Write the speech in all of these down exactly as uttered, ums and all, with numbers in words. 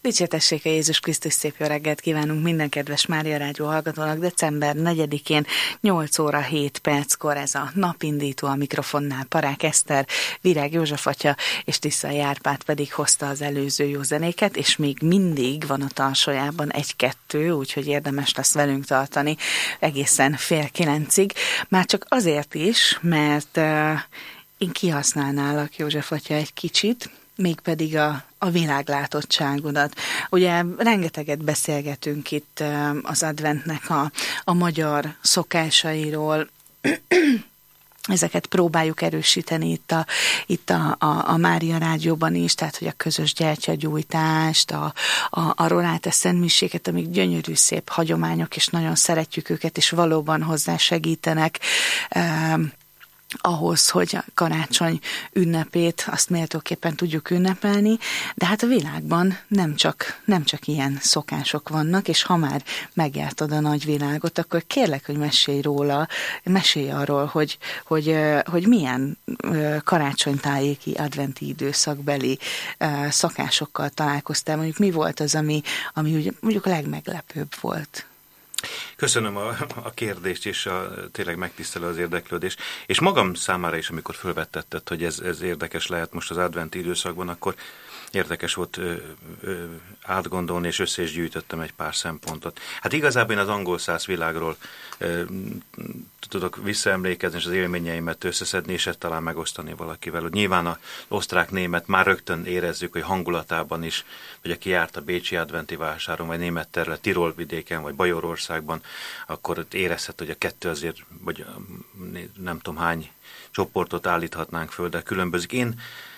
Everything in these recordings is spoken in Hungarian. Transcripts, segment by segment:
Dicsértessék a Jézus Krisztus, szép jó reggelt kívánunk minden kedves Mária Rádió hallgatónak. December negyedikén nyolc óra hét perckor ez a napindító, a mikrofonnál Parák Eszter, Virág József atya és Tiszai Árpád pedig hozta az előző jó zenéket, és még mindig van a tarsójában egy-kettő, úgyhogy érdemes lesz velünk tartani egészen fél kilencig. Már csak azért is, mert uh, én kihasználnálak, József atya, egy kicsit, mégpedig a, a világlátottságodat. Ugye rengeteget beszélgetünk itt az adventnek a, a magyar szokásairól, ezeket próbáljuk erősíteni itt a, itt a, a, a Mária Rádióban is, tehát hogy a közös gyertyagyújtást, a, a, a roráte szentmiséket, amik gyönyörű szép hagyományok, és nagyon szeretjük őket, és valóban hozzá segítenek ahhoz, hogy a karácsony ünnepét azt méltóképpen tudjuk ünnepelni, de hát a világban nem csak, nem csak ilyen szokások vannak, és ha már megjártad a nagyvilágot, akkor kérlek, hogy mesélj róla, mesélj arról, hogy, hogy, hogy milyen karácsonytájéki, adventi időszakbeli szokásokkal találkoztál, mondjuk mi volt az, ami, ami mondjuk a legmeglepőbb volt? Köszönöm a, a kérdést, és a, tényleg megtisztelő az érdeklődés. És magam számára is, amikor fölvettetted, hogy ez, ez érdekes lehet most az adventi időszakban, akkor érdekes volt ö, ö, átgondolni, és össze is gyűjtöttem egy pár szempontot. Hát igazából én az angol száz világról ö, tudok visszaemlékezni, és az élményeimet összeszedni, és ezt talán megosztani valakivel. Hogy nyilván az osztrák-német már rögtön érezzük, hogy hangulatában is, hogy aki járt a bécsi adventi vásáron, vagy német terület, Tirol vidéken, vagy Bajorországban, akkor ott érezhet, hogy a kettő azért, vagy nem tudom hány csoportot állíthatnánk föl, de különbözik. Én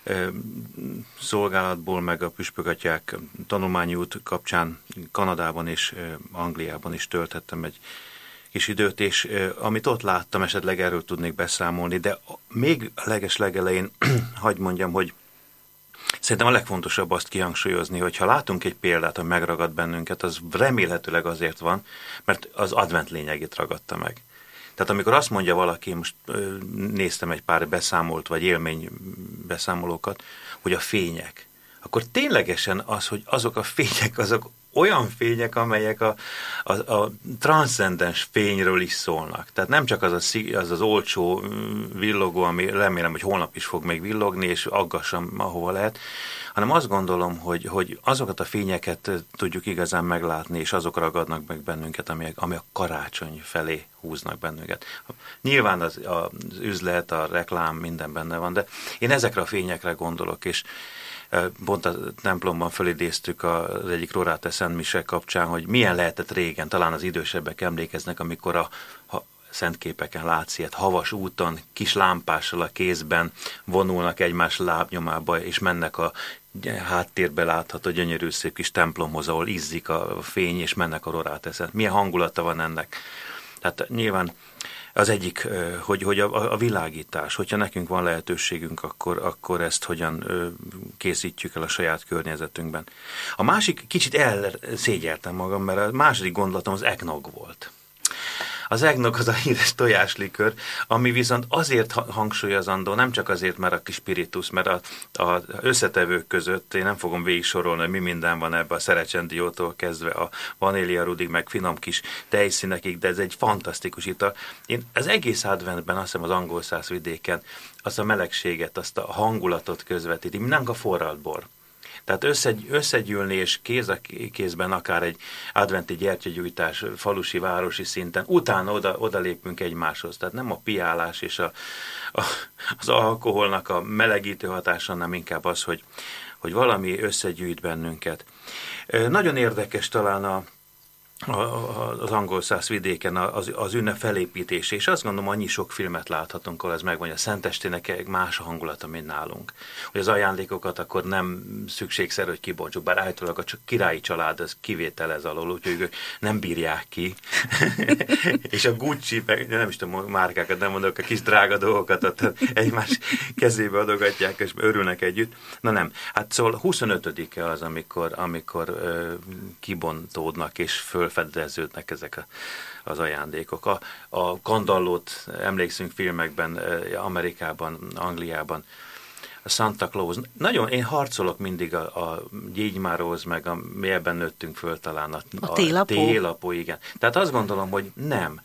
szolgálatból, meg a püspökatyák tanulmányi út kapcsán Kanadában és Angliában is tölthettem egy kis időt, és amit ott láttam, esetleg erről tudnék beszámolni, de még a leges legelején hadd mondjam, hogy szerintem a legfontosabb azt kihangsúlyozni, hogy ha látunk egy példát, ami megragad bennünket, az remélhetőleg azért van, mert az advent lényegét ragadta meg. Tehát amikor azt mondja valaki, most néztem egy pár beszámolt, vagy élmény beszámolókat, hogy a fények, akkor ténylegesen az, hogy azok a fények, azok olyan fények, amelyek a, a, a transzcendens fényről is szólnak. Tehát nem csak az, a, az az olcsó villogó, ami remélem, hogy holnap is fog még villogni, és aggassam, ahova lehet, hanem azt gondolom, hogy, hogy azokat a fényeket tudjuk igazán meglátni, és azok ragadnak meg bennünket, ami, ami a karácsony felé húznak bennünket. Nyilván az, az üzlet, a reklám, minden benne van, de én ezekre a fényekre gondolok, és pont a templomban fölidéztük az egyik Roráte szentmise kapcsán, hogy milyen lehetett régen, talán az idősebbek emlékeznek, amikor a, a szentképeken látsz ilyet, havas úton, kis lámpással a kézben vonulnak egymás lábnyomába, és mennek a háttérbe látható gyönyörű szép kis templomhoz, ahol izzik a fény, és mennek a Roráte szent. Milyen hangulata van ennek? Tehát nyilván az egyik, hogy, hogy a, a világítás, hogyha nekünk van lehetőségünk, akkor, akkor ezt hogyan készítjük el a saját környezetünkben. A másik, kicsit elszégyeltem magam, mert a második gondolatom az eggnog volt. Az eggnog az a híres tojáslikör, ami viszont azért hangsúlyozandó, nem csak azért, mert a kis spiritus, mert az összetevők között, én nem fogom végig sorolni, hogy mi minden van ebbe a szerecsendiótól kezdve a vaníliarudig, meg finom kis tejszínekig, de ez egy fantasztikus ital. Én az egész adventben, azt hiszem az angol száz vidéken, azt a melegséget, azt a hangulatot közvetíti, mindenki a forralt bor. Tehát összegy, összegyűlni és kéz a kézben akár egy adventi gyertyagyújtás falusi, városi szinten, utána oda, oda lépünk egymáshoz. Tehát nem a piálás és a, a, az alkoholnak a melegítő hatása, nem inkább az, hogy, hogy valami összegyűjt bennünket. Nagyon érdekes talán a az angol száz vidéken az, az ünnep felépítése, és azt gondolom, annyi sok filmet láthatunk, ahol ez megvan, hogy a Szentestének más a hangulata, mint nálunk. Hogy az ajándékokat akkor nem szükségszerű, hogy kibontsuk, bár állítólag a királyi család az kivételez alól, úgyhogy ők nem bírják ki. És a Gucci, nem is tudom, márkákat nem mondok, a kis drága dolgokat ott egymás kezébe adogatják, és örülnek együtt. Na nem, hát szóval huszonötödike az, amikor, amikor uh, kibontódnak, és föl fedeződnek ezek a, az ajándékok. A, a kandallót emlékszünk filmekben, Amerikában, Angliában, a Santa Claus. Nagyon, én harcolok mindig a, a gyégymáróhoz, meg a, mi ebben nőttünk föl talán. A, a télapó? A télapó, igen. Tehát azt gondolom, hogy nem.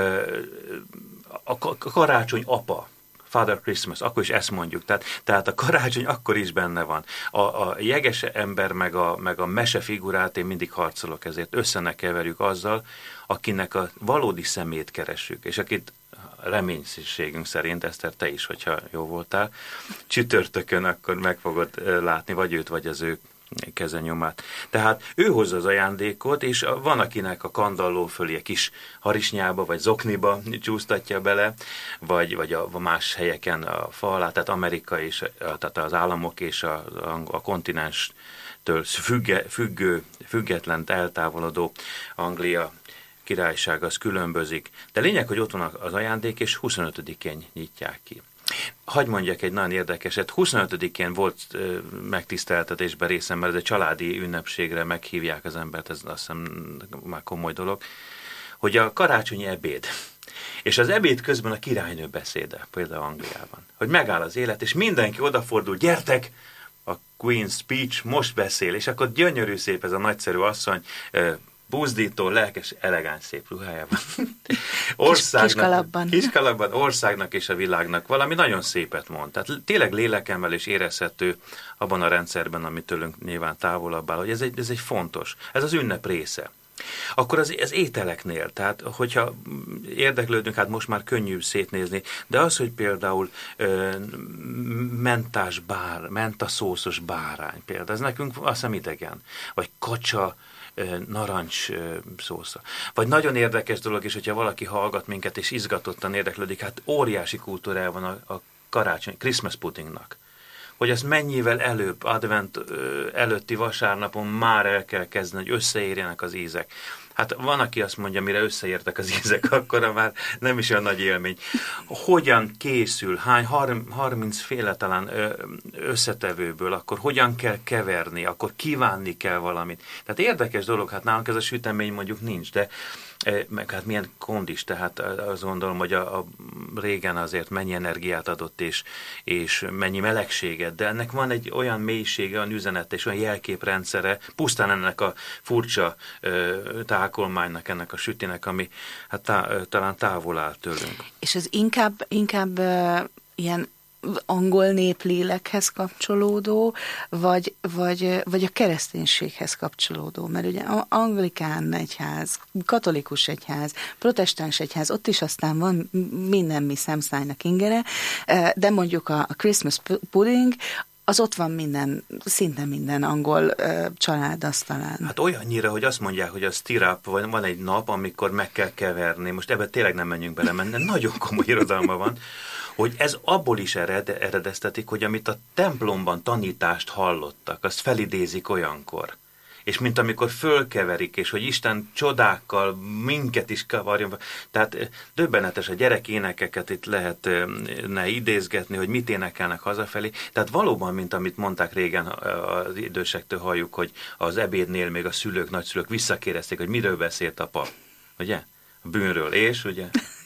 A, a karácsony apa, Father Christmas, akkor is ezt mondjuk. Tehát, tehát a karácsony akkor is benne van. A, a jeges ember meg a, meg a mesefigurát én mindig harcolok ezért. Össze ne keverjük azzal, akinek a valódi szemét keressük, és akit reménységünk szerint, Eszter, te is, hogyha jó voltál, csütörtökön akkor meg fogod látni, vagy őt, vagy az ő kezenyomát. Tehát ő hozza az ajándékot, és van, akinek a kandalló fölé egy kis harisnyába, vagy zokniba csúsztatja bele, vagy, vagy a más helyeken a fa alá, tehát Amerika és tehát az államok és a, a, a kontinenstől függe, függő, független, eltávolodó Anglia királyság az különbözik. De lényeg, hogy ott van az ajándék, és huszonötödikén nyitják ki. Hagy mondjak egy nagyon érdekeset. huszonötödikén volt ö, megtiszteltetésben részem, mert ez egy családi ünnepségre meghívják az embert, ez azt hiszem már komoly dolog, hogy a karácsonyi ebéd. És az ebéd közben a királynő beszéde, például Angliában, hogy megáll az élet, és mindenki odafordul, gyertek, a Queen's Speech most beszél, és akkor gyönyörű szép ez a nagyszerű asszony, ö, buzdító, lelkes, elegáns, szép ruhájában. Országnak, kiskalapban. Kiskalapban, országnak és a világnak valami nagyon szépet mond. Tehát tényleg lélekemelés érezhető abban a rendszerben, ami tőlünk nyilván távolabb áll, hogy ez egy, ez egy fontos. Ez az ünnep része. Akkor az, az ételeknél, tehát hogyha érdeklődünk, hát most már könnyű szétnézni, de az, hogy például ö, mentás bár, mentaszószos bárány például, ez nekünk azt hiszem idegen, vagy kacsa, narancs szósza. Vagy nagyon érdekes dolog is, hogyha valaki hallgat minket és izgatottan érdeklődik, hát óriási kultúrája van a, a karácsony, Christmas puddingnak. Hogy azt mennyivel előbb, advent előtti vasárnapon már el kell kezdeni, hogy összeérjenek az ízek. Hát van, aki azt mondja, mire összeértek az ízek, akkor már nem is olyan nagy élmény. Hogyan készül, hány, harminc féle talán összetevőből, akkor hogyan kell keverni, akkor kívánni kell valamit. Tehát érdekes dolog, hát nálunk ez a sütemény mondjuk nincs, de meg hát milyen kondis, tehát azt gondolom, hogy a, a régen azért mennyi energiát adott, és, és mennyi melegséget, de ennek van egy olyan mélysége, olyan üzenet, és olyan jelképrendszere, pusztán ennek a furcsa ö, tákolmánynak, ennek a sütinek, ami hát tá, talán távol áll tőlünk. És ez inkább, inkább uh, ilyen angol néplélekhez kapcsolódó, vagy, vagy, vagy a kereszténységhez kapcsolódó, mert ugye anglikán egyház, katolikus egyház, protestáns egyház, ott is aztán van minden mi szemszájnak ingere, de mondjuk a Christmas pudding, az ott van minden, szinte minden angol uh, család asztalán. Hát olyannyira, hogy azt mondják, hogy a stirrup, vagy van egy nap, amikor meg kell keverni, most ebben tényleg nem menjünk bele, mert nagyon komoly irodalma van, hogy ez abból is ered, eredeztetik, hogy amit a templomban tanítást hallottak, azt felidézik olyankor. És mint amikor fölkeverik, és hogy Isten csodákkal minket is kavarjon. Tehát döbbenetes, a gyerekénekeket itt lehetne idézgetni, hogy mit énekelnek hazafelé. Tehát valóban, mint amit mondták régen az idősektől halljuk, hogy az ebédnél még a szülők, nagyszülők visszakérdezték, hogy miről beszélt a pap. Ugye? A bűnről, és ugye?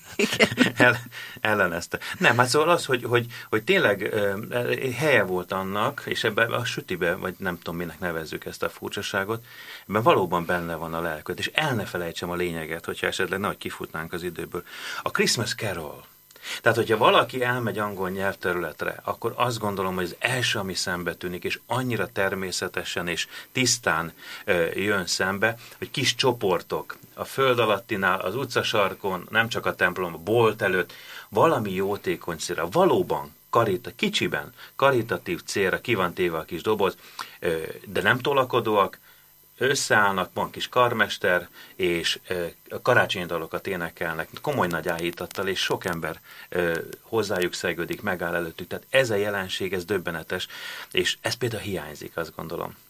El, ellenezte. Nem, hát szóval az, hogy, hogy, hogy tényleg uh, helye volt annak, és ebben a sütibe, vagy nem tudom, minek nevezzük ezt a furcsaságot, ebben valóban benne van a lelköt, és el ne felejtsem a lényeget, hogyha esetleg nagy kifutnánk az időből. A Christmas Carol. Tehát, hogyha valaki elmegy angol nyelvterületre, akkor azt gondolom, hogy az első, ami szembe tűnik, és annyira természetesen és tisztán ö, jön szembe, hogy kis csoportok a föld alattinál, az utcasarkon, nem csak a templom, a bolt előtt, valami jótékony célra, valóban karita, kicsiben, karitatív célra ki van téve a kis doboz, ö, de nem tolakodóak, összeállnak, van kis karmester, és e, a karácsonyi dalokat énekelnek, komoly nagy áhítattal, és sok ember e, hozzájuk szegődik, megáll előttük. Tehát ez a jelenség, ez döbbenetes, és ez például hiányzik, azt gondolom.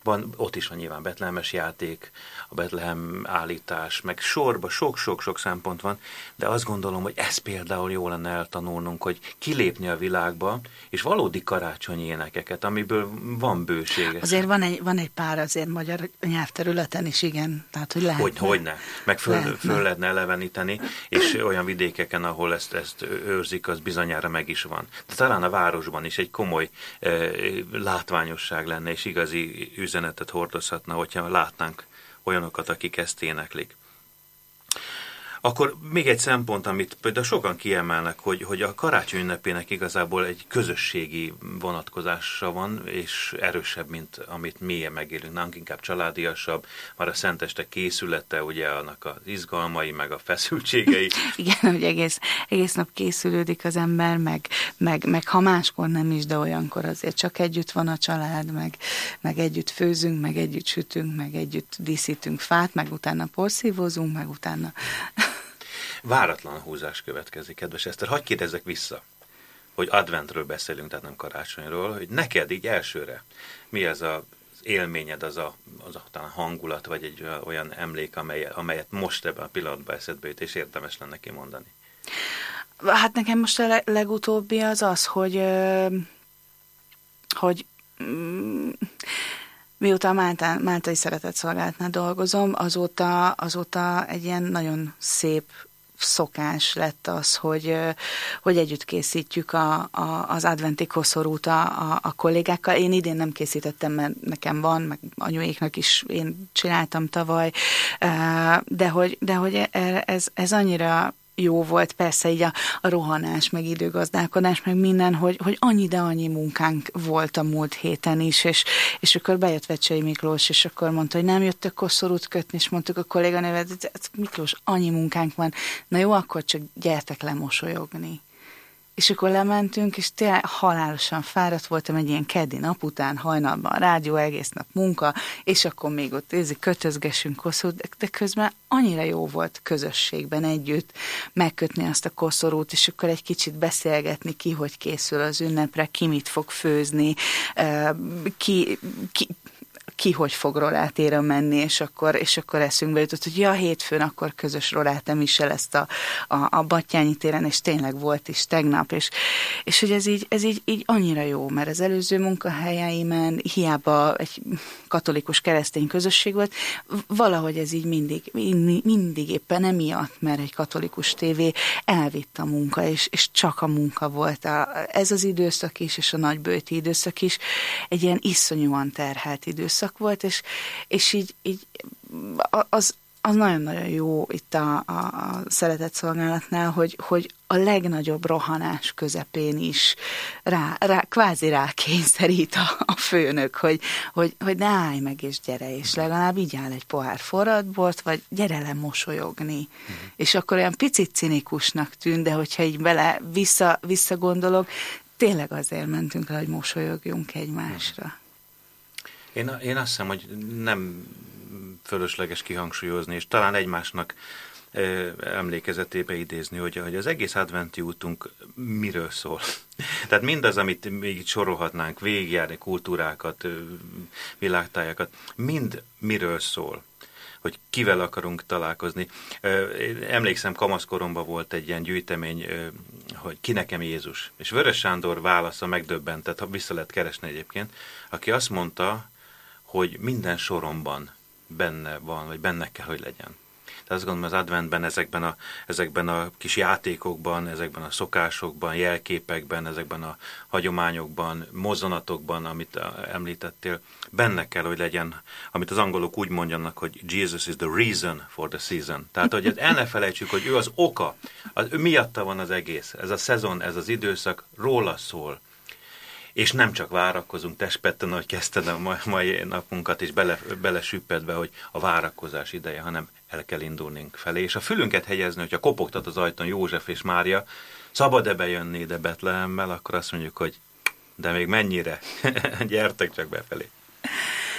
van, ott is van nyilván betlehemes játék, a Betlehem állítás, meg sorba sok-sok-sok szempont van, de azt gondolom, hogy ez például jó lenne eltanulnunk, hogy kilépni a világba, és valódi karácsonyi énekeket, amiből van bőség. Azért van egy, van egy pár azért magyar nyelvterületen is, igen, tehát hogy lehet. Hogy, hogyne, meg föl, lehetne. föl lehetne eleveníteni, és olyan vidékeken, ahol ezt, ezt őrzik, az bizonyára meg is van. De talán a városban is egy komoly eh, látványosság lenne, és igazi üzenetet hordozhatna, hogyha látnánk olyanokat, akik ezt éneklik. Akkor még egy szempont, amit például sokan kiemelnek, hogy, hogy a karácsony ünnepének igazából egy közösségi vonatkozása van, és erősebb, mint amit mi megélünk. Nálunk inkább családiasabb, már a szenteste készülete, ugye annak az izgalmai, meg a feszültségei. Igen, hogy egész, egész nap készülődik az ember, meg, meg, meg ha máskor nem is, de olyankor azért csak együtt van a család, meg, meg együtt főzünk, meg együtt sütünk, meg együtt díszítünk fát, meg utána porszívózunk, meg utána... Váratlan húzás következik, kedves Eszter. Hadd kérdezzek vissza, hogy adventről beszélünk, tehát nem karácsonyról, hogy neked így elsőre mi az az élményed, az a, az a talán hangulat, vagy egy olyan emlék, amely, amelyet most ebben a pillanatban eszedbe jut, és érdemes lenne kimondani? Hát nekem most a legutóbbi az az, hogy, hogy mióta a Máltán, Máltai Szeretetszolgálatnál dolgozom, azóta, azóta egy ilyen nagyon szép szokás lett az, hogy, hogy együtt készítjük a, a, az adventi koszorút a, a, a kollégákkal. Én idén nem készítettem, mert nekem van, meg anyuéknak is én csináltam tavaly, de hogy, de hogy ez, ez annyira jó volt, persze így a, a rohanás, meg időgazdálkodás, meg minden, hogy, hogy annyi, de annyi munkánk volt a múlt héten is, és, és akkor bejött Vecsei Miklós, és akkor mondta, hogy nem jöttök koszorút kötni, és mondtuk a kolléganővet, Miklós, annyi munkánk van, na jó, akkor csak gyertek lemosolyogni. És akkor lementünk, és tényleg halálosan fáradt voltam egy ilyen keddi nap után, hajnalban a rádió, egész nap munka, és akkor még ott érzik, kötözgessünk koszorút, de közben annyira jó volt közösségben együtt megkötni azt a koszorút, és akkor egy kicsit beszélgetni, ki hogy készül az ünnepre, ki mit fog főzni, ki... ki ki hogy fog rolátéra menni, és akkor, és akkor eszünkbe jutott, hogy ja, hétfőn akkor közös rolátem is el ezt a, a, a Battyányi téren, és tényleg volt is tegnap, és, és hogy ez, így, ez így, így annyira jó, mert az előző munkahelyeimen hiába egy katolikus keresztény közösség volt, valahogy ez így mindig, mindig éppen emiatt, mert egy katolikus tévé elvitt a munka, és, és csak a munka volt. A, ez az időszak is, és a nagybőti időszak is egy ilyen iszonyúan terhelt időszak volt, és, és így, így az, az nagyon-nagyon jó itt a, a, a szeretetszolgálatnál, hogy, hogy a legnagyobb rohanás közepén is rá, rá, kvázi rákényszerít a, a főnök, hogy, hogy, hogy ne állj meg és gyere, és legalább így áll egy pohár forrad bort, vagy gyere le mosolyogni. Mm. És akkor olyan picit cinikusnak tűnt, de hogyha így bele vissza, visszagondolok, tényleg azért mentünk le, hogy mosolyogjunk egymásra. Mm. Én, én azt hiszem, hogy nem fölösleges kihangsúlyozni, és talán egymásnak e, emlékezetébe idézni, hogy, hogy az egész adventi útunk miről szól. Tehát mindaz, amit még itt sorolhatnánk, végigjárni kultúrákat, világtájakat, mind miről szól, hogy kivel akarunk találkozni. Emlékszem, kamaszkoromban volt egy ilyen gyűjtemény, hogy ki nekem Jézus. És Vörös Sándor válasza megdöbbentett, ha vissza lehet keresni egyébként, aki azt mondta, hogy minden soromban benne van, vagy benne kell, hogy legyen. Tehát azt gondolom, az adventben, ezekben a, ezekben a kis játékokban, ezekben a szokásokban, jelképekben, ezekben a hagyományokban, mozzanatokban, amit említettél, benne kell, hogy legyen, amit az angolok úgy mondjanak, hogy Jesus is the reason for the season. Tehát, hogy el ne felejtsük, hogy ő az oka, az, ő miatta van az egész. Ez a szezon, ez az időszak róla szól. És nem csak várakozunk, Tespetten, ahogy kezdted a mai napunkat, és bele, belesüppedve, hogy a várakozás ideje, hanem el kell indulnunk felé. És a fülünket helyezni, hogyha kopogtat az ajtón József és Mária, szabad-e bejönni ide Betlehemmel, akkor azt mondjuk, hogy de még mennyire, gyertek csak befelé.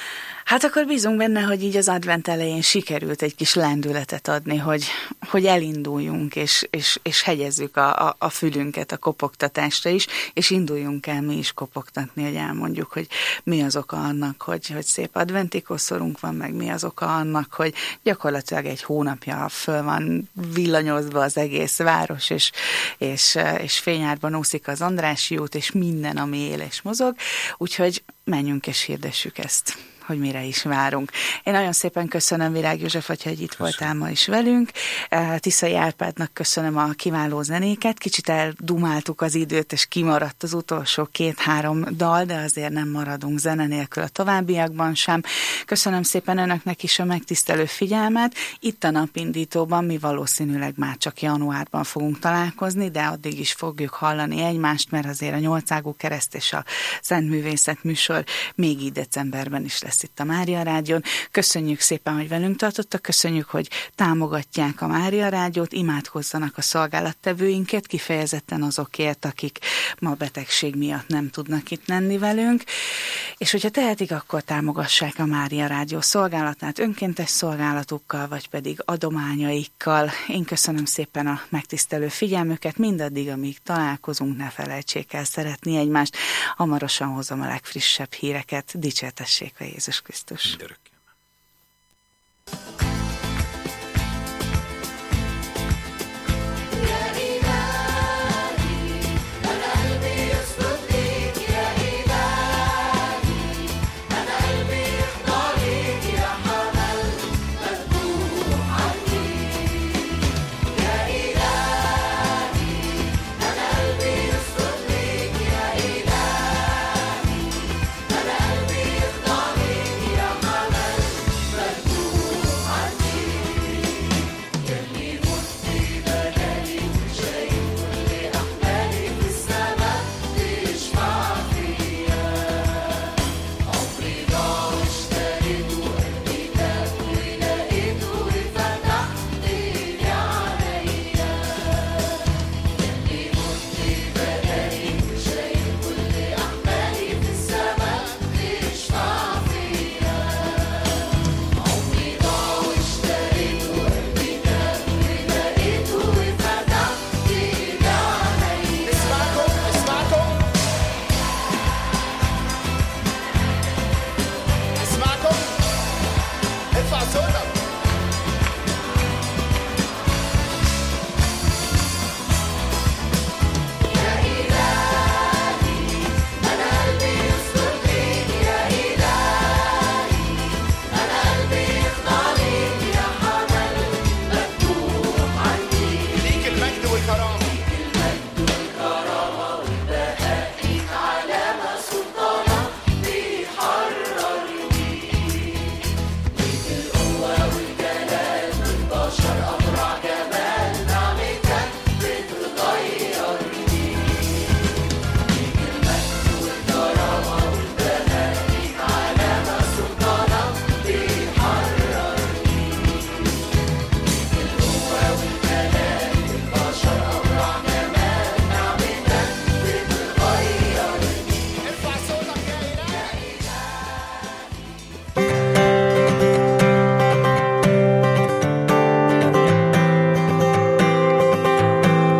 Hát akkor bízunk benne, hogy így az advent elején sikerült egy kis lendületet adni, hogy, hogy elinduljunk, és, és, és hegyezzük a, a, a fülünket a kopogtatásra is, és induljunk el mi is kopogtatni, hogy elmondjuk, hogy mi az oka annak, hogy, hogy szép adventi koszorunk van, meg mi az oka annak, hogy gyakorlatilag egy hónapja föl van villanyozva az egész város, és, és, és fényárban úszik az Andrássy út, és minden, ami él és mozog, úgyhogy menjünk és hirdessük ezt, hogy mire is várunk. Én nagyon szépen köszönöm, Virág József, hogy itt köszönöm. Voltál ma is velünk. Tiszai Árpádnak köszönöm a kiváló zenéket. Kicsit eldumáltuk az időt, és kimaradt az utolsó két-három dal, de azért nem maradunk zene nélkül a továbbiakban sem. Köszönöm szépen önöknek is a megtisztelő figyelmet. Itt a Napindítóban mi valószínűleg már csak januárban fogunk találkozni, de addig is fogjuk hallani egymást, mert azért a Nyolcágú Kereszt és a Szent Művészet műsor még így decemberben is lesz itt a Mária Rádión. Köszönjük szépen, hogy velünk tartottak, köszönjük, hogy támogatják a Mária Rádiót, imádkozzanak a szolgálattevőinket, kifejezetten azokért, akik ma betegség miatt nem tudnak itt lenni velünk, és hogyha tehetik, akkor támogassák a Mária Rádió szolgálatát önkéntes szolgálatukkal, vagy pedig adományaikkal. Én köszönöm szépen a megtisztelő figyelmüket, mindaddig, amíg találkozunk, ne felejtsék el szeretni egymást. Hamarosan hozom a legfrissebb híreket, dicsértessék a Jézus Krisztus. Mindörökké.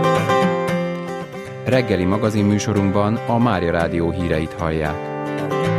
Reggeli magazinműsorunkban a Mária Rádió híreit hallják.